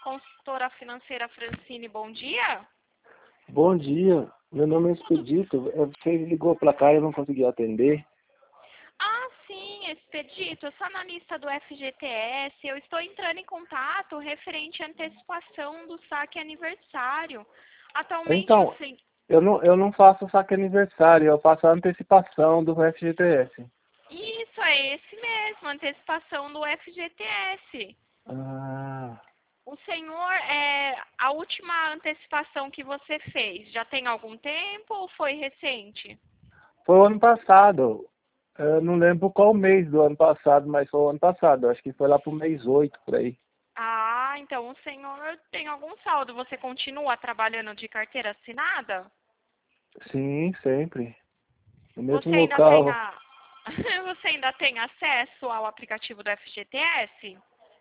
consultora financeira Francine, bom dia. Bom dia, meu nome é Expedito. Você ligou para cá e eu não consegui atender. Ah, sim, Expedito, eu sou analista do FGTS. Eu estou entrando em contato referente à antecipação do saque aniversário. Atualmente, Então, eu não faço saque aniversário, eu faço a antecipação do FGTS. Isso, é esse mesmo, antecipação do FGTS. Ah, O senhor, a última antecipação que você fez, já tem algum tempo ou foi recente? foi o ano passado. Eu não lembro qual mês do ano passado, mas foi o ano passado. Acho que foi lá pro mês 8, por aí. Ah, então o senhor tem algum saldo. Você continua trabalhando de carteira assinada? Sim, sempre. No Você mesmo ainda tem local. Você ainda tem acesso ao aplicativo do FGTS?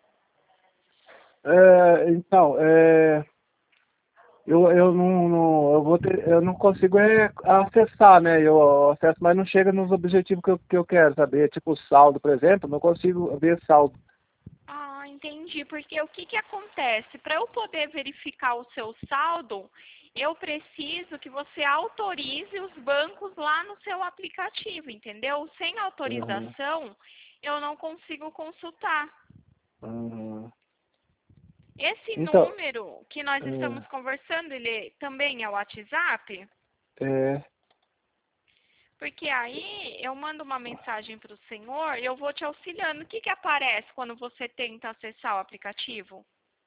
Eu não consigo acessar, né? Eu acesso, mas não chega nos objetivos que eu quero saber. Tipo saldo, por exemplo, não consigo ver saldo. Ah, entendi. Porque o que que acontece? Para eu poder verificar o seu saldo, eu preciso que você autorize os bancos lá no seu aplicativo, entendeu? Sem Uhum. autorização, eu não consigo consultar. Uhum. Esse Então, número que nós estamos conversando, ele também é o WhatsApp? é, Porque aí eu mando uma mensagem para o senhor e eu vou te auxiliando. O que que aparece quando você tenta acessar o aplicativo?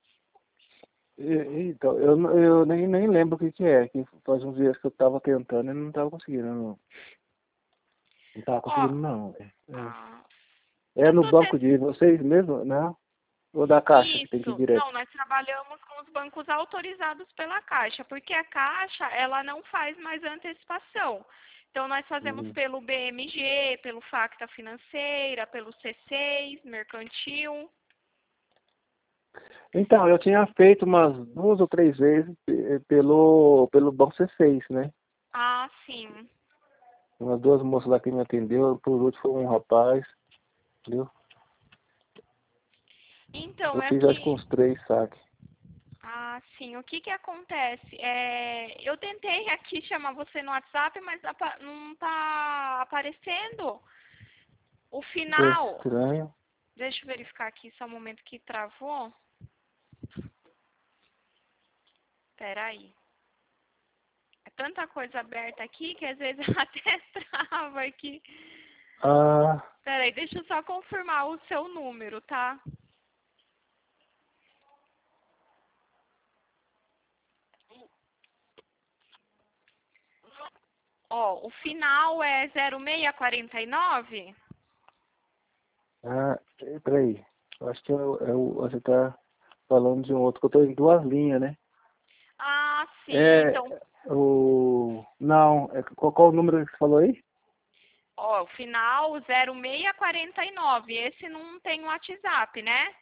então, eu nem lembro o que é. Que faz uns dias que eu estava tentando e não estava conseguindo. Não estava Ó, conseguindo, não. ah, É eu no tô banco de vocês mesmo, não? Ou da Caixa que tem que ir Isso. direto? Não, nós trabalhamos com os bancos autorizados pela Caixa, porque a Caixa, ela não faz mais antecipação. Então, nós fazemos Uhum. pelo BMG, pelo Facta Financeira, pelo C6, Mercantil. Então, eu tinha feito umas 2 ou 3 vezes pelo Banco C6, né? Ah, sim. Umas 2 moças lá que me atendeu, por último foi um rapaz, entendeu? Então, Eu é fiz acho que que uns 3 saques. Ah, sim. O que que acontece? Eu tentei aqui chamar você no WhatsApp, mas não tá aparecendo. O Ficou final, estranho. deixa eu verificar aqui só um momento que travou. Peraí. É tanta coisa aberta aqui que às vezes até trava aqui. Ah, Peraí, deixa eu só confirmar o seu número, tá? Ó, o final é 0649. peraí. Eu acho que você tá falando de um outro, que eu tô em 2 linhas, né? Ah, sim. É, Então, não, qual o número que você falou aí? ó, o final 0649. Esse não tem WhatsApp, né?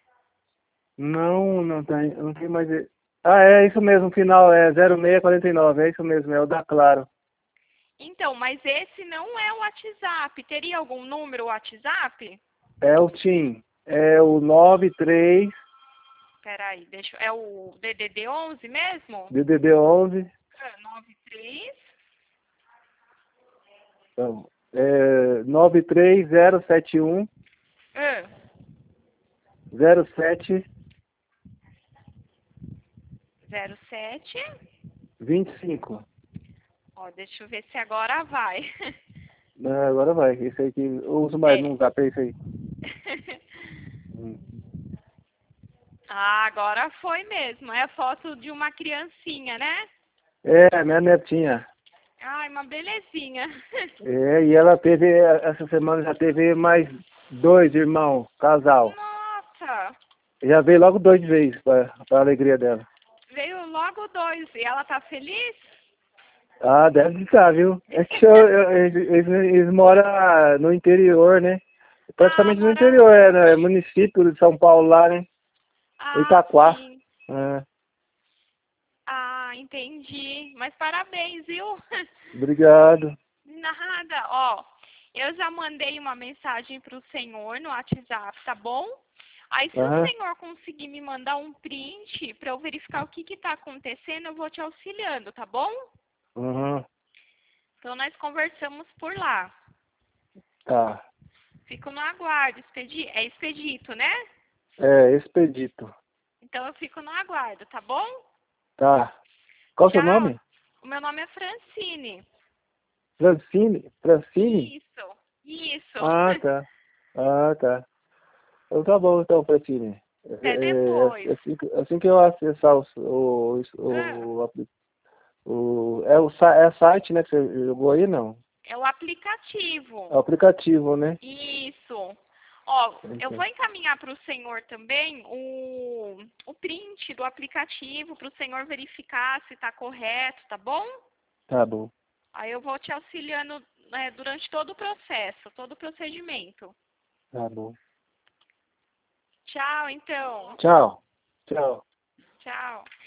Não tem mais. É isso mesmo, o final é 0649, é isso mesmo, é o da Claro. Então, mas esse não é o WhatsApp. Teria algum número WhatsApp? É o TIM, é o 93 Peraí, é o DDD 11 mesmo? DDD 11, 93. então, 93071 Ah, 07 07. 25. Ó, deixa eu ver se agora vai. Agora vai, esse aí que eu uso mais É. no zap, é esse aí. Hum. Ah, agora foi mesmo. É foto de uma criancinha, né? É, minha netinha. Ai, uma belezinha. E ela teve, essa semana já teve mais 2 irmãos, casal. Nossa, Já veio logo 2 vezes pra alegria dela. veio logo dois. E ela tá feliz? Ah, deve estar, viu? É que eles moram no interior, né? Ah, Praticamente no mora interior, né? longe. Município de São Paulo lá, né? Ah, Itaquá. sim. É, Ah, entendi. Mas parabéns, viu? obrigado. Nada. Ó, eu já mandei uma mensagem para o senhor no WhatsApp, tá bom? Aí se o Aham. senhor conseguir me mandar um print para eu verificar o que está acontecendo, eu vou te auxiliando, tá bom? Uhum. Então nós conversamos por lá. Tá. Fico no aguardo. É Expedito, né? É, Expedito. Então eu fico no aguardo, tá bom? Tá. Qual o seu Tchau. nome? O meu nome é Francine. Francine? Francine? Isso. Isso. Ah, tá. Ah, tá. Então tá bom, então, Francine. Até depois. Assim que eu acessar Ah, é site, né, que você jogou aí, não? é o É o aplicativo. aplicativo, né? Isso. Ó, eu Então, vou encaminhar para o senhor também o print do aplicativo para o senhor verificar se está correto, tá bom? tá bom, Aí eu vou te auxiliando, né, durante todo o processo, todo o procedimento. tá bom. Tchau, então. Tchau. Tchau. Tchau.